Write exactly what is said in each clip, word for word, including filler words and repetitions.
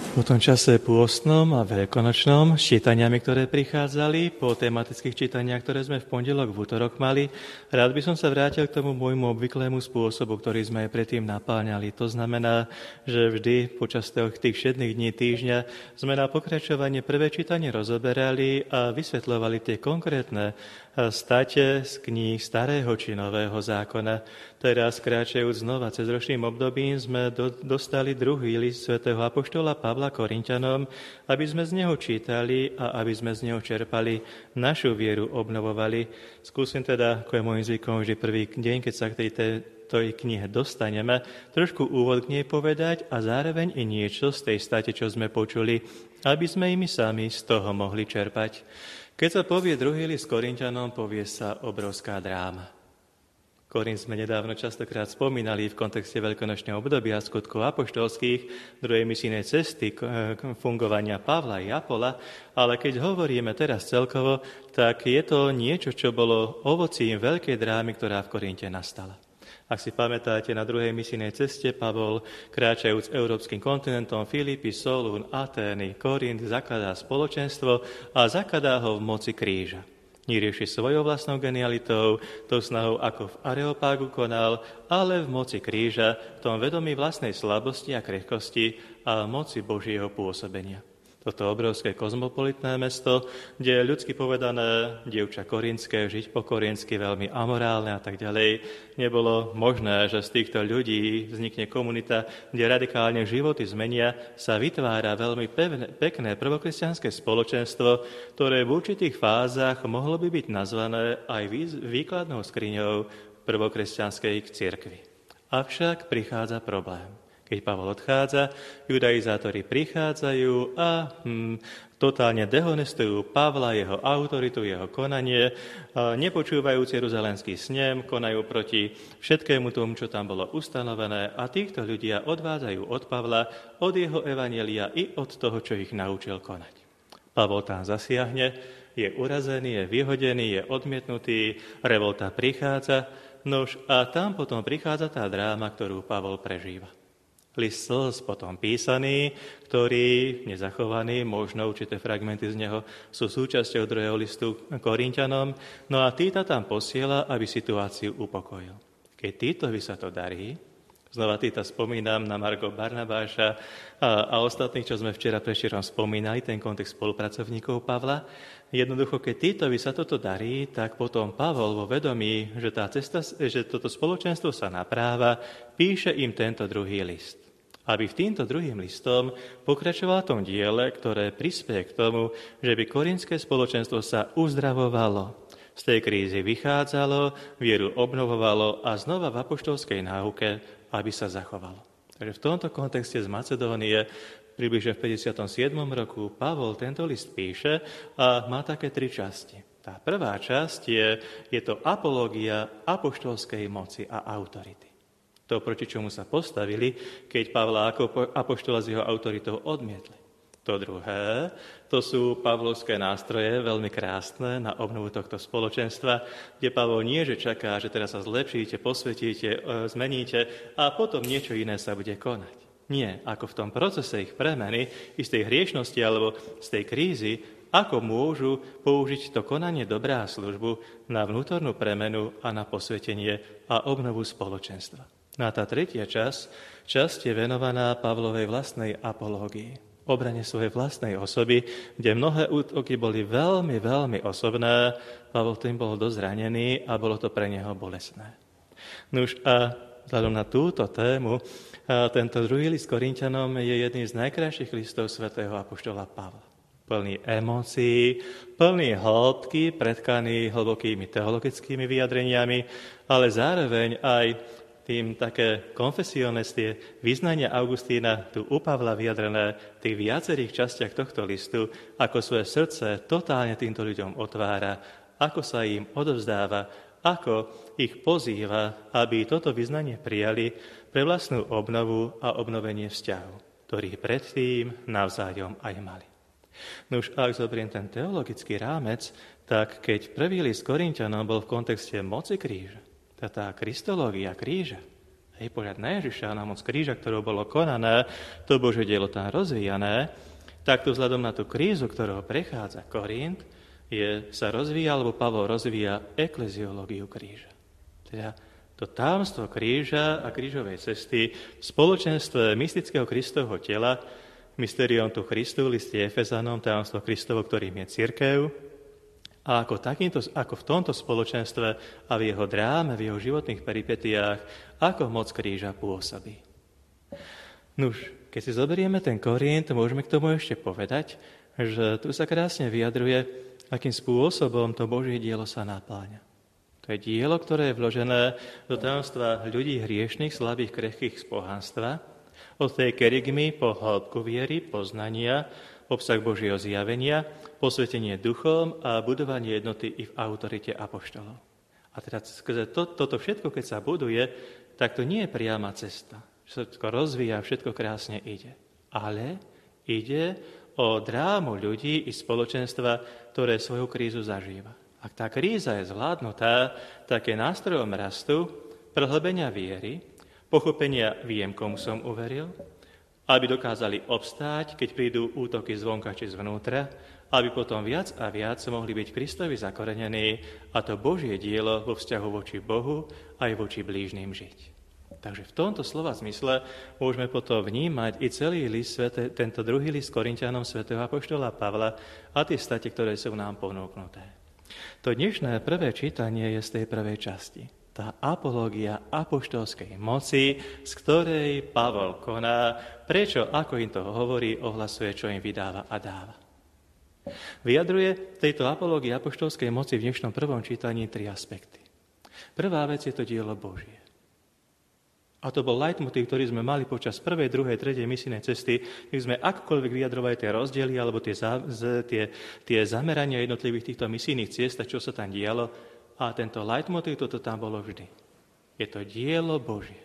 Po tom čase pôstnom a veľkonočnom, s čítaniami, ktoré prichádzali, po tematických čítaniach, ktoré sme v pondelok, v útorok mali, rád by som sa vrátil k tomu môjmu obvyklému spôsobu, ktorý sme aj predtým napáňali. To znamená, že vždy počas tých všetných dní týždňa sme na pokračovanie prvé čítanie rozoberali a vysvetľovali tie konkrétne state z kníh Starého či Nového zákona. Teraz, kráčajúc znova cez ročným obdobím, sme do, dostali druhý list svätého apoštola Pavla Korinťanom, aby sme z neho čítali a aby sme z neho čerpali, našu vieru obnovovali. Skúsim teda, ako je môjim zvykom, vždy prvý deň, keď sa k tej, tej knihe dostaneme, trošku úvod k nej povedať a zároveň i niečo z tej state, čo sme počuli, aby sme i my sami z toho mohli čerpať. Keď sa povie druhý list Korinťanom, povie sa obrovská dráma. Korint sme nedávno častokrát spomínali v kontexte veľkonočného obdobia skutkov apoštolských, druhej misijnej cesty fungovania Pavla i Apola, ale keď hovoríme teraz celkovo, tak je to niečo, čo bolo ovocím veľkej drámy, ktorá v Korinte nastala. Ak si pamätáte, na druhej misijnej ceste Pavol, kráčajúc európskym kontinentom, Filipy, Solún, Atény, Korint, zakladá spoločenstvo a zakladá ho v moci kríža. Nerieši svojou vlastnou genialitou, tou snahou, ako v Areopágu konal, ale v moci kríža, v tom vedomí vlastnej slabosti a krehkosti a moci Božieho pôsobenia. Toto obrovské kozmopolitné mesto, kde je ľudsky povedané dievča korintské, žiť po korintsky, veľmi amorálne a tak ďalej, nebolo možné, že z týchto ľudí vznikne komunita, kde radikálne životy zmenia, sa vytvára veľmi pevné, pekné prvokresťanské spoločenstvo, ktoré v určitých fázach mohlo by byť nazvané aj výkladnou skriňou prvokresťanskej cirkvi. Avšak prichádza problém. Keď Pavol odchádza, judaizátori prichádzajú a hm, totálne dehonestujú Pavla, jeho autoritu, jeho konanie, nepočúvajúc Jeruzalemský snem, konajú proti všetkému tomu, čo tam bolo ustanovené a týchto ľudia odvádzajú od Pavla, od jeho evanjelia i od toho, čo ich naučil konať. Pavol tam zasiahne, je urazený, je vyhodený, je odmietnutý, revolta prichádza, nož a tam potom prichádza tá dráma, ktorú Pavol prežíva. List slz potom písaný, ktorý nezachovaný, možno určité fragmenty z neho sú súčasťou druhého listu Korinťanom, no a Týta tam posiela, aby situáciu upokojil. Keď Týtovi sa to darí, znova Týta spomínam na margo Barnabáša a, a ostatných, čo sme včera prešerom spomínali, ten kontext spolupracovníkov Pavla. Jednoducho, keď Týtovi sa toto darí, tak potom Pavol vo vedomí, že, tá cesta, že toto spoločenstvo sa napráva, píše im tento druhý list. Aby v týmto druhým listom pokračoval v tom diele, ktoré prispieje k tomu, že by korintské spoločenstvo sa uzdravovalo, z tej krízy vychádzalo, vieru obnovovalo a znova v apoštolskej náuke, aby sa zachovalo. Takže v tomto kontexte z Macedónie približne v päťdesiatom siedmom roku Pavol tento list píše a má také tri časti. Tá prvá časť je, je to apológia apoštolskej moci a autority. To, proti čomu sa postavili, keď Pavla ako apoštola s jeho autoritou odmietli. To druhé, to sú pavlovské nástroje, veľmi krásne na obnovu tohto spoločenstva, kde Pavol nie, že čaká, že teraz sa zlepšíte, posvetíte, zmeníte a potom niečo iné sa bude konať. Nie, ako v tom procese ich premeny, i z tej hriešnosti alebo z tej krízy, ako môžu použiť to konanie dobrá službu na vnútornú premenu a na posvetenie a obnovu spoločenstva. No a tá tretia časť, časť je venovaná Pavlovej vlastnej apológii, obrane svojej vlastnej osoby, kde mnohé útoky boli veľmi, veľmi osobné. Pavol tým bol dosť zranený a bolo to pre neho bolestné. Nuž a vzhľadom na túto tému, tento druhý list Korinťanom je jedným z najkrajších listov svätého apoštola Pavla. Plný emócií, plný hĺbky, pretkaný hlbokými teologickými vyjadreniami, ale zároveň aj tým také konfesionestie vyznania Augustína tu u Pavla vyjadrené v tých viacerých častiach tohto listu, ako svoje srdce totálne týmto ľuďom otvára, ako sa im odovzdáva, ako ich pozýva, aby toto vyznanie prijali pre vlastnú obnovu a obnovenie vzťahov, ktorých predtým navzájom aj mali. No už ak zoberiem ten teologický rámec, tak keď prvý list Korinťanom bol v kontexte moci kríža, tá kristológia kríža, hej, pohľad na Ježiša, na moc kríža, ktorou bolo konané, to Božie dielo tam rozvíjané, tak to vzhľadom na tú krízu, ktorou prechádza Korint, je, sa rozvíja, alebo Pavol rozvíja ekleziológiu kríža. Teda to tajomstvo kríža a krížovej cesty v spoločenstve mystického Kristovho tela, mysterium tu Christu, v liste Efezanom, tajomstvo Kristovo, ktorým je cirkev, a ako, takýmto, ako v tomto spoločenstve a v jeho dráme, v jeho životných peripetiách, ako moc kríža pôsobí. Nuž, keď si zoberieme ten Korint, môžeme k tomu ešte povedať, že tu sa krásne vyjadruje, akým spôsobom to Božie dielo sa napláňa. To je dielo, ktoré je vložené do tajomstva ľudí hriešných, slabých, krehkých z pohanstva, od tej kerygmy po hĺbku viery, poznania, obsah Božieho zjavenia, posvetenie duchom a budovanie jednoty i v autorite apoštolov. A teda skrze to, toto všetko, keď sa buduje, tak to nie je priama cesta. Všetko rozvíja, všetko krásne ide. Ale ide o drámu ľudí i spoločenstva, ktoré svoju krízu zažíva. Ak tá kríza je zvládnutá, tak je nástrojom rastu, prehlbenia viery, pochopenia viem, komu som uveril, aby dokázali obstáť, keď prídu útoky zvonka či zvnútra, aby potom viac a viac mohli byť Kristovi zakorenení a to Božie dielo vo vzťahu voči Bohu aj voči blížnym žiť. Takže v tomto slova zmysle môžeme potom vnímať i celý list, tento druhý list Korinťanom svätého apoštola Pavla a tie state, ktoré sú nám ponúknuté. To dnešné prvé čítanie je z tej prvej časti. Tá apológia apoštolskej moci, z ktorej Pavol koná, prečo, ako im to hovorí, ohlasuje, čo im vydáva a dáva. Vyjadruje tejto apológii apoštolskej moci v dnešnom prvom čítaní tri aspekty. Prvá vec je to dielo Božie. A to bol leitmotív, ktorý sme mali počas prvej, druhej, tretej misijnej cesty, keď sme akkoľvek vyjadrovali tie rozdiely alebo tie, tie, tie zamerania jednotlivých týchto misijných ciest, čo sa tam dialo. A tento leitmotív, toto tam bolo vždy. Je to dielo Božie.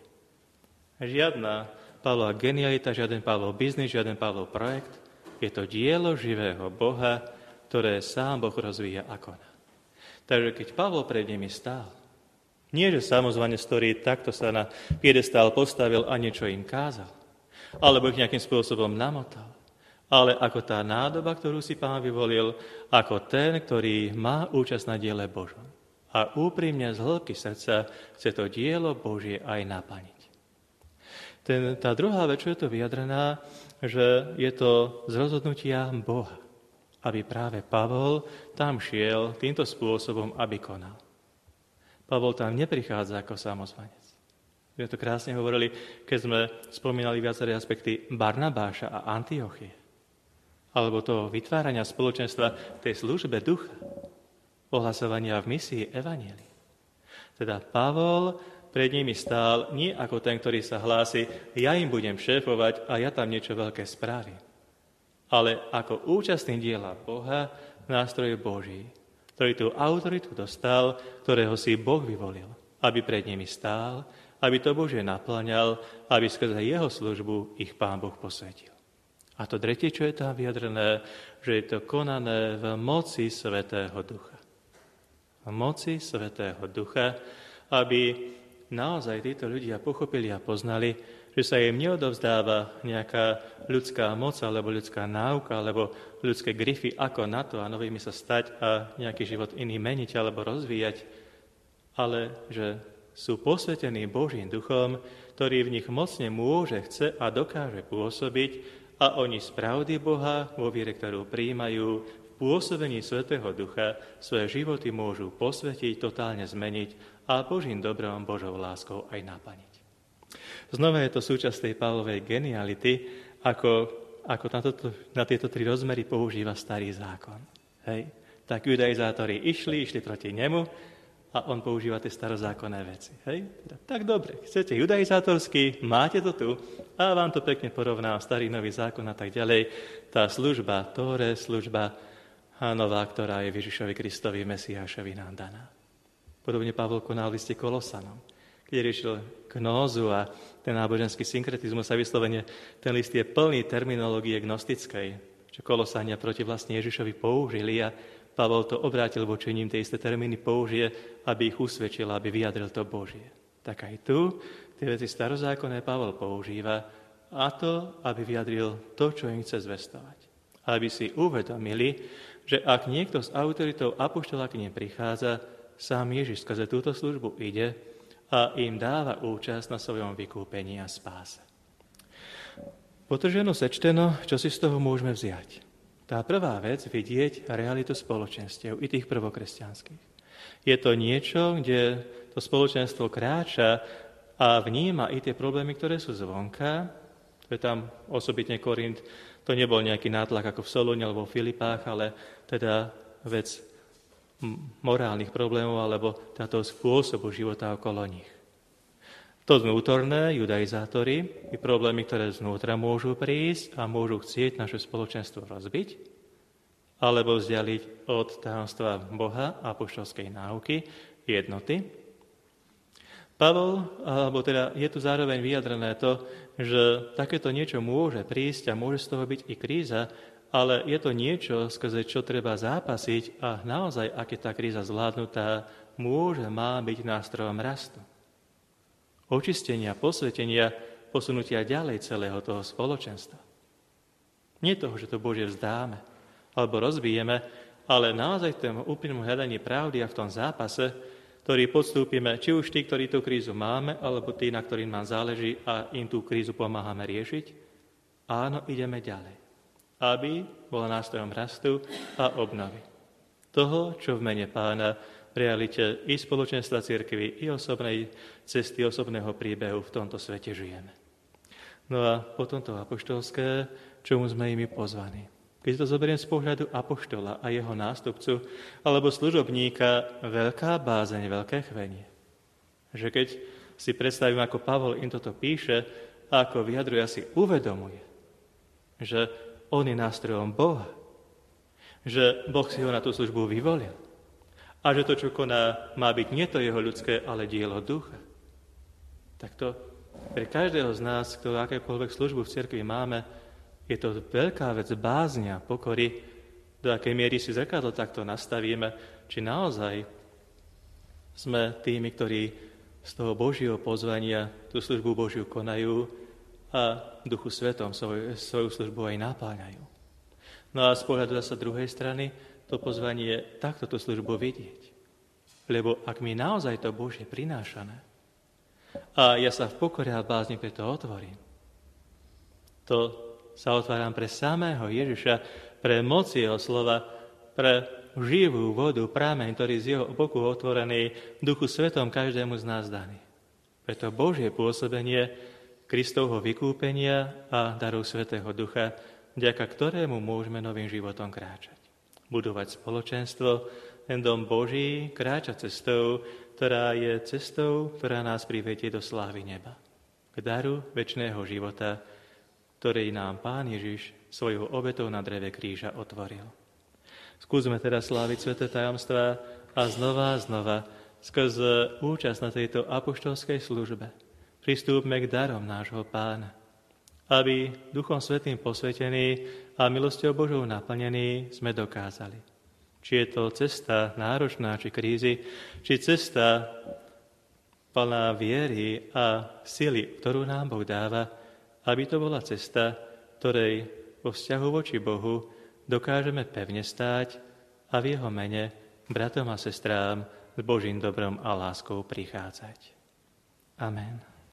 Žiadna Pavlova genialita, žiaden Pavlov biznis, žiaden Pavlov projekt. Je to dielo živého Boha, ktoré sám Boh rozvíja a koná. Takže keď Pavol pred nimi stál, nie, že samozvanec, ktorý takto sa na piedestál postavil a niečo im kázal, alebo ich nejakým spôsobom namotal, ale ako tá nádoba, ktorú si Pán vyvolil, ako ten, ktorý má účasť na diele Božom. A úprimne z hĺbky srdca chce to dielo Božie aj naplniť. Ten, tá druhá vec, čo je to vyjadrená, že je to z rozhodnutia Boha, aby práve Pavol tam šiel týmto spôsobom, aby konal. Pavol tam neprichádza ako samozvanec. My to krásne hovorili, keď sme spomínali viaceré aspekty Barnabáša a Antiochie. Alebo toho vytvárania spoločenstva tej službe ducha. Ohlasovania v misii evanjelii. Teda Pavol pred nimi stál nie ako ten, ktorý sa hlási, ja im budem šéfovať a ja tam niečo veľké spravím. Ale ako účastný diela Boha, nástroj Boží, ktorý tú autoritu dostal, ktorého si Boh vyvolil, aby pred nimi stál, aby to Bože naplňal, aby skrze jeho službu ich Pán Boh posvetil. A to tretie, čo je tam vyjadrené, že je to konané v moci Svätého Ducha. V moci Svätého Ducha, aby naozaj títo ľudia pochopili a poznali, že sa im neodovzdáva nejaká ľudská moc, alebo ľudská náuka, alebo ľudské grify, ako na to a novými sa stať a nejaký život iný meniť alebo rozvíjať, ale že sú posvetení Božím duchom, ktorý v nich mocne môže, chce a dokáže pôsobiť a oni z pravdy Boha, vo viere, ktorú prijímajú, v pôsobení Svätého Ducha svoje životy môžu posvetiť, totálne zmeniť a Božím dobrom, Božou láskou aj naplniť. Znova je to súčasť tej Pavlovej geniality, ako, ako na, toto, na tieto tri rozmery používa Starý zákon. Hej? Tak judaizátori išli, išli proti nemu a on používa tie starozákonné veci. Hej? Teda, tak dobre, chcete judaizátorský, máte to tu a vám to pekne porovná Starý nový zákon a tak ďalej. Tá služba Tóre, služba nová, ktorá je Ježišovi Kristovi, Mesiášovi nám daná. Podobne Pavol konal v liste Kolosanom, keď riešil gnózu a ten náboženský synkretizmus a vyslovene ten list je plný terminológie gnostickej, čo Kolosania proti vlastne Ježišovi použili a Pavol to obrátil voči ním, tie isté termíny použije, aby ich usvedčil, aby vyjadril to Božie. Tak aj tu tie veci starozákonné Pavol používa, a to, aby vyjadril to, čo im chce zvestovať. Aby si uvedomili, že ak niekto s autoritou apoštola k nim prichádza, sám Ježiš skrze túto službu ide a im dáva účasť na svojom vykúpení a spáse. Potrženo sečteno, čo si z toho môžeme vziať? Tá prvá vec, vidieť realitu spoločenstiev, i tých prvokresťanských. Je to niečo, kde to spoločenstvo kráča a vníma i tie problémy, ktoré sú zvonka. To je tam osobitne Korint, to nebol nejaký nátlak ako v Solúne alebo v Filipách, ale teda vec morálnych problémov alebo táto spôsobu života okolo nich. To vnútorné, judaizátori, i problémy, ktoré znútra môžu prísť a môžu chcieť naše spoločenstvo rozbiť, alebo vzdialiť od tajomstva Boha a apoštolskej náuky, jednoty. Pavol, alebo teda je tu zároveň vyjadrené to, že takéto niečo môže prísť a môže z toho byť i kríza, ale je to niečo, skrze čo treba zápasiť a naozaj, ak je tá kríza zvládnutá, môže, má byť nástrojom rastu. Očistenia, posvetenia, posunutia ďalej celého toho spoločenstva. Nie toho, že to Bože vzdáme alebo rozbijeme, ale naozaj v tom úplnom hľadaní pravdy a v tom zápase, ktorý podstúpime, či už tí, ktorí tú krízu máme, alebo tí, na ktorým nám záleží a im tú krízu pomáhame riešiť, áno, ideme ďalej, aby bola nástrojom rastu a obnovy. Toho, čo v mene Pána v realite i spoločenstva cirkvi, i osobnej cesty, osobného príbehu v tomto svete žijeme. No a potom to apoštolské, čomu sme imi pozvaní. Keď to zoberiem z pohľadu apoštola a jeho nástupcu, alebo služobníka, veľká bázeň, veľké chvenie. Že keď si predstavím, ako Pavol im toto píše, a ako vyjadruje, si uvedomuje, že on je nástrojom Boha, že Boh si ho na tú službu vyvolil a že to, čo koná, má byť nie to jeho ľudské, ale dielo ducha. Tak to pre každého z nás, kto akékoľvek službu v cirkvi máme, je to veľká vec bázňa, pokory, do akej miery si zrkadlo takto nastavíme, či naozaj sme tými, ktorí z toho Božieho pozvania tú službu Božiu konajú a Duchu Svetom svoju, svoju službu aj napáľajú. No a z pohľadu zasa druhej strany, to pozvanie je takto tú službu vidieť. Lebo ak mi naozaj to Božie prinášané a ja sa v pokore a bázni preto otvorím, to sa otváram pre samého Ježiša, pre moc jeho slova, pre živú vodu, prameň, ktorý z jeho boku otvorený Duchu Svetom každému z nás daný. Preto Božie pôsobenie Kristovho vykúpenia a daru Svätého Ducha, vďaka ktorému môžeme novým životom kráčať. Budovať spoločenstvo, ten dom Boží kráča cestou, ktorá je cestou, ktorá nás privedie do slávy neba. K daru večného života, ktorý nám Pán Ježiš svojou obetou na dreve kríža otvoril. Skúsme teraz sláviť sväté tajomstvá a znova a znova skrze účasť na tejto apoštolskej službe pristúpme k darom nášho Pána, aby Duchom Svätým posvetení a milosťou Božou naplnení sme dokázali. Či je to cesta náročná, či krízy, či cesta plná viery a sily, ktorú nám Boh dáva, aby to bola cesta, ktorej vo vzťahu voči Bohu dokážeme pevne stáť a v jeho mene bratom a sestrám s Božím dobrom a láskou prichádzať. Amen.